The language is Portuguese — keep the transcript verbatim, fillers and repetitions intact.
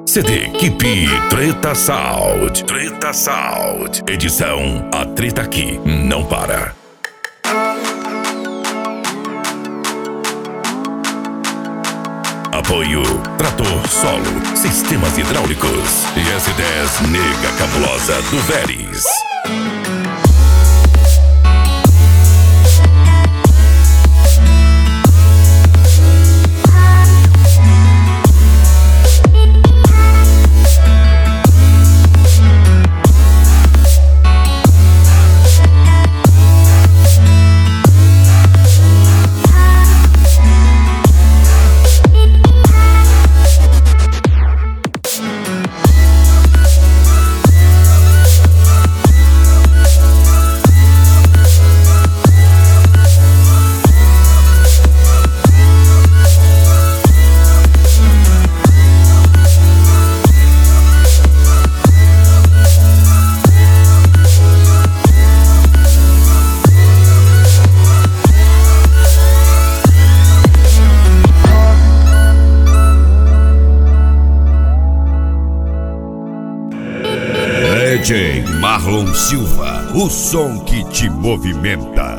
C D Kipi Treta Sound. Treta Sound. Edição A Treta Aqui Não Para. Apoio Trator Solo, Sistemas Hidráulicos e S dez Nega Cabulosa do Veres. D J Marlon Silva, o som que te movimenta.